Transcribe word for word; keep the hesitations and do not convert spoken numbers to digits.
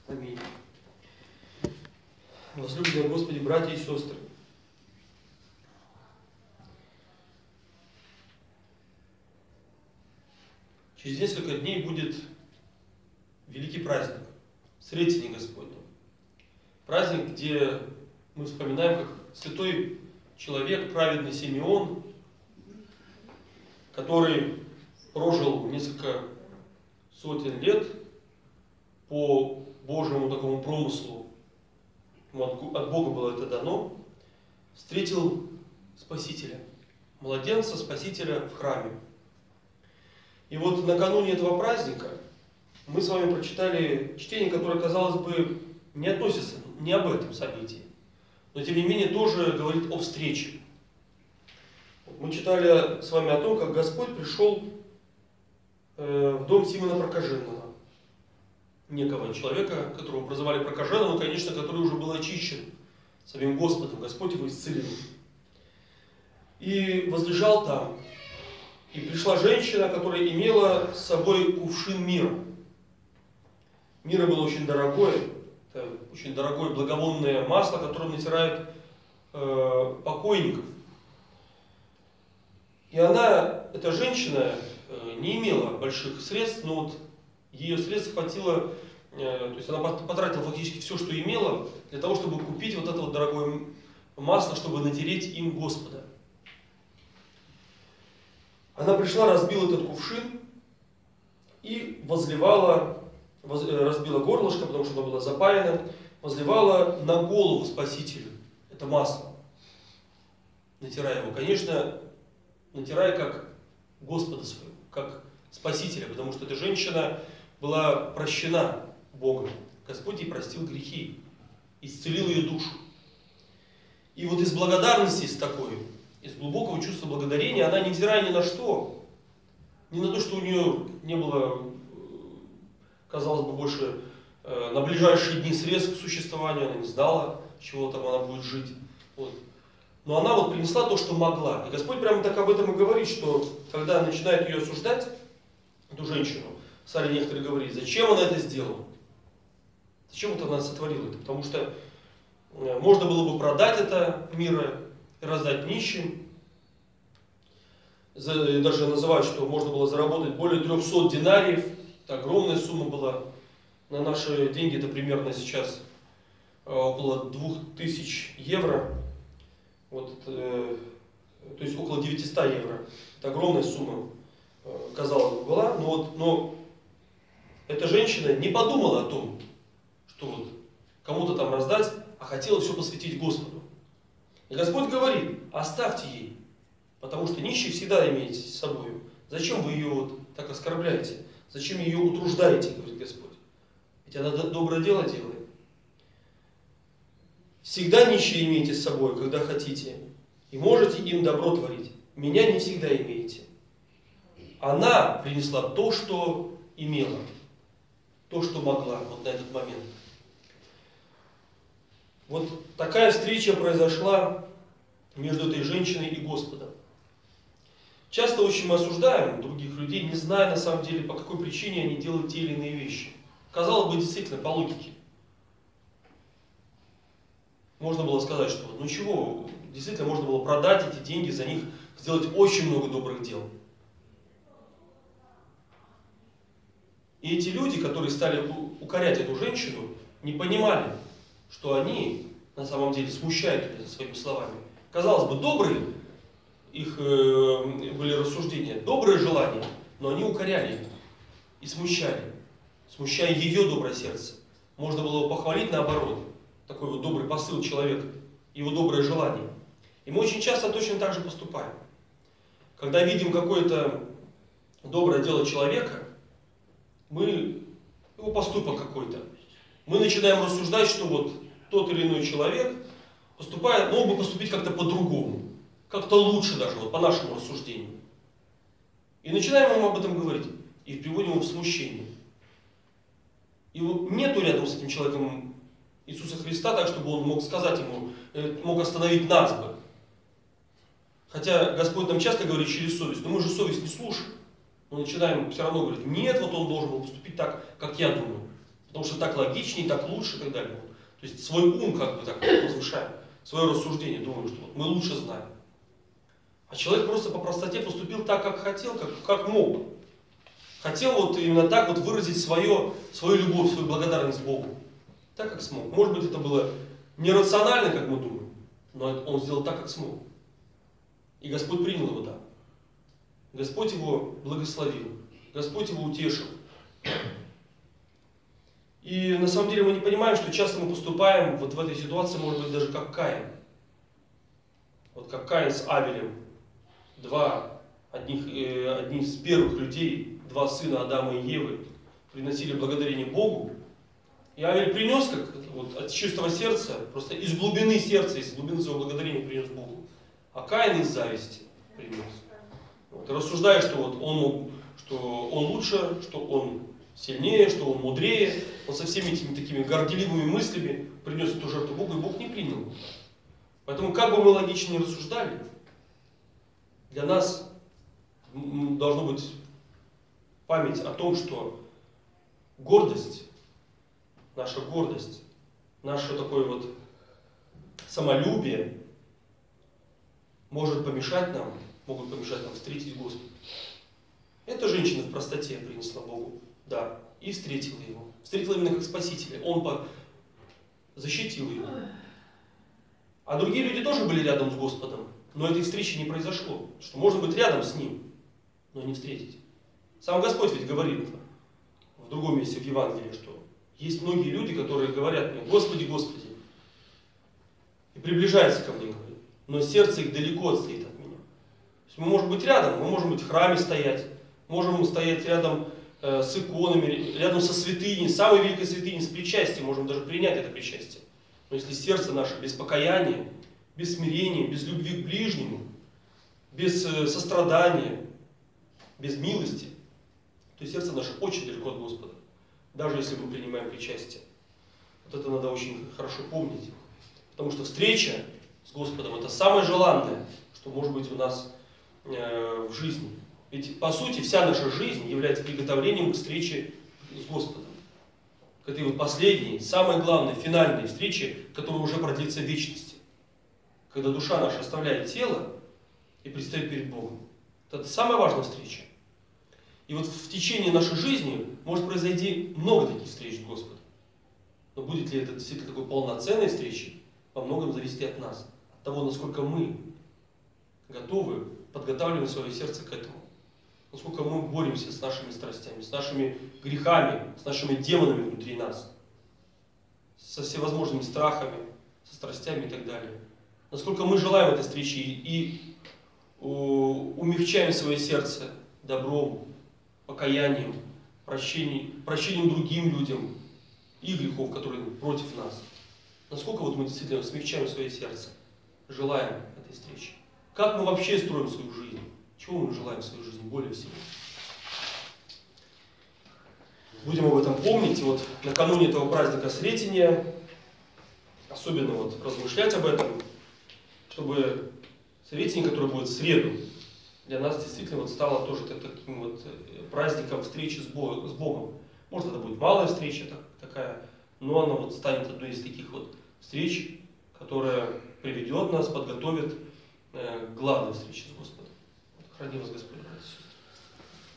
Аминь. Возлюбленные Господи, братья и сестры, через несколько дней будет великий праздник, Сретение Господне. Праздник, где мы вспоминаем, как святой человек, праведный Симеон, который прожил несколько сотен лет по Божьему такому промыслу, ему от Бога было это дано, встретил Спасителя, младенца Спасителя в храме. И вот накануне этого праздника мы с вами прочитали чтение, которое, казалось бы, не относится не об этом событии, но тем не менее тоже говорит о встрече. Мы читали с вами о том, как Господь пришел в дом Симона Прокаженного, некого человека, которого прозвали Прокаженным, но, конечно, который уже был очищен самим Господом. Господь его исцелил. И возлежал там. И пришла женщина, которая имела с собой кувшин мира. Мира было очень дорогое, это очень дорогое благовонное масло, которым натирают э, покойников. И она, эта женщина, э, не имела больших средств, но вот ее средств хватило, э, то есть она потратила фактически все, что имела, для того, чтобы купить вот это вот дорогое масло, чтобы натереть им Господа. Она пришла, разбила этот кувшин и возливала, воз, разбила горлышко, потому что оно было запаяно, возливала на голову Спасителю это масло, натирая его. Конечно, натирая как Господа своего, как Спасителя, потому что эта женщина была прощена Богом. Господь ей простил грехи, исцелил ее душу. И вот из благодарности с такой, из глубокого чувства благодарения, она, невзирая ни на что, ни на то, что у нее не было, казалось бы, больше э, на ближайшие дни средств к существованию, она не знала, чего там она будет жить. Вот. Но она вот принесла то, что могла. И Господь прямо так об этом и говорит, что когда начинает ее осуждать, эту женщину, стали некоторые говорить, зачем она это сделала? Зачем вот она сотворила это? Потому что э, можно было бы продать это мира, и раздать нищим. Даже называют, что можно было заработать более трехсот динариев. Это огромная сумма была. На наши деньги это примерно сейчас около двух тысяч евро. Вот, э, то есть около девятисот евро. Это огромная сумма, э, казалось бы, была. Но, вот, но эта женщина не подумала о том, что вот кому-то там раздать, а хотела все посвятить Господу. И Господь говорит, оставьте ей, потому что нищий всегда имеете с собой. Зачем вы ее вот так оскорбляете? Зачем ее утруждаете, говорит Господь? Ведь она доброе дело делает. Всегда нищие имеете с собой, когда хотите, и можете им добро творить. Меня не всегда имеете. Она принесла то, что имела, то, что могла вот на этот момент. Вот такая встреча произошла между этой женщиной и Господом. Часто очень мы осуждаем других людей, не зная на самом деле, по какой причине они делают те или иные вещи. Казалось бы, действительно, по логике. Можно было сказать, что ну чего, действительно можно было продать эти деньги, за них сделать очень много добрых дел. И эти люди, которые стали укорять эту женщину, не понимали, что они на самом деле смущают ее своими словами. Казалось бы, добрые их э, были рассуждения, добрые желания, но они укоряли их и смущали, смущая ее доброе сердце. Можно было его похвалить наоборот, такой вот добрый посыл человека, его доброе желание. И мы очень часто точно так же поступаем. Когда видим какое-то доброе дело человека, мы, его поступок какой-то, мы начинаем рассуждать, что вот тот или иной человек поступает, мог бы поступить как-то по-другому, как-то лучше даже, вот, по нашему рассуждению. И начинаем ему об этом говорить, и приводим его в смущение. И вот нету рядом с этим человеком Иисуса Христа, так, чтобы он мог сказать ему, мог остановить нас бы. Хотя Господь нам часто говорит через совесть, но мы же совесть не слушаем. Мы начинаем все равно говорить, нет, вот он должен был поступить так, как я думаю. Потому что так логичнее, так лучше и так далее. То есть свой ум как бы так возвышаем, свое рассуждение, думаем, что вот мы лучше знаем. А человек просто по простоте поступил так, как хотел, как, как мог. Хотел вот именно так вот выразить свое, свою любовь, свою благодарность Богу. Так, как смог. Может быть, это было нерационально, как мы думаем, но он сделал так, как смог. И Господь принял его так. Господь его благословил. Господь его утешил. И на самом деле мы не понимаем, что часто мы поступаем вот в этой ситуации, может быть, даже как Каин. Вот как Каин с Авелем. Два, одних, э, одни из первых людей, два сына Адама и Евы, приносили благодарение Богу. И Авель принес как вот, от чистого сердца, просто из глубины сердца, из глубины своего благодарения принес Богу. А Каин из зависти принес. Вот, и рассуждая, что вот он, что он лучше, что он сильнее, что он мудрее, он со всеми этими такими горделивыми мыслями принес эту жертву Богу, и Бог не принял. Поэтому, как бы мы логично не рассуждали, для нас должна быть память о том, что гордость, наша гордость, наше такое вот самолюбие может помешать нам, могут помешать нам встретить Господа. Эта женщина в простоте принесла Богу дар и встретила Его. Встретила именно как Спасителя. Он по... защитил ее. А другие люди тоже были рядом с Господом, но этой встречи не произошло. Что можно быть рядом с Ним, но не встретить. Сам Господь ведь говорит в другом месте в Евангелии, что есть многие люди, которые говорят мне: Господи, Господи, и приближаются ко мне, говорят, но сердце их далеко отстоит от меня. То есть мы можем быть рядом, мы можем быть в храме стоять, можем стоять рядом э, с иконами, рядом со святыней, самой великой святыней, с причастием, можем даже принять это причастие. Но если сердце наше без покаяния, без смирения, без любви к ближнему, без э, сострадания, без милости, то сердце наше очень далеко от Господа, даже если мы принимаем причастие. Вот это надо очень хорошо помнить. Потому что встреча с Господом — это самое желанное, что может быть у нас э, в жизни. Ведь по сути вся наша жизнь является приготовлением к встрече с Господом. К этой вот последней, самой главной, финальной встрече, которая уже продлится в вечности. Когда душа наша оставляет тело и предстает перед Богом. Это самая важная встреча. И вот в течение нашей жизни может произойти много таких встреч с Господом. Но будет ли это действительно такой полноценной встречей, во многом зависит от нас. От того, насколько мы готовы, подготавливаем свое сердце к этому. Насколько мы боремся с нашими страстями, с нашими грехами, с нашими демонами внутри нас. Со всевозможными страхами, со страстями и так далее. Насколько мы желаем этой встречи и умягчаем свое сердце добром, покаянием, прощением, прощением другим людям их грехов, которые против нас. Насколько вот мы действительно смягчаем свое сердце, желаем этой встречи. Как мы вообще строим свою жизнь? Чего мы желаем в своей жизни более всего? Будем об этом помнить. И вот накануне этого праздника Сретения особенно вот размышлять об этом, чтобы Сретение, которое будет в среду, для нас действительно вот стало тоже таким вот праздником встречи с Богом. Может, это будет малая встреча такая, но она вот станет одной из таких вот встреч, которая приведет нас, подготовит к главной встрече с Господом. Храни вас Господь, братья и сестры.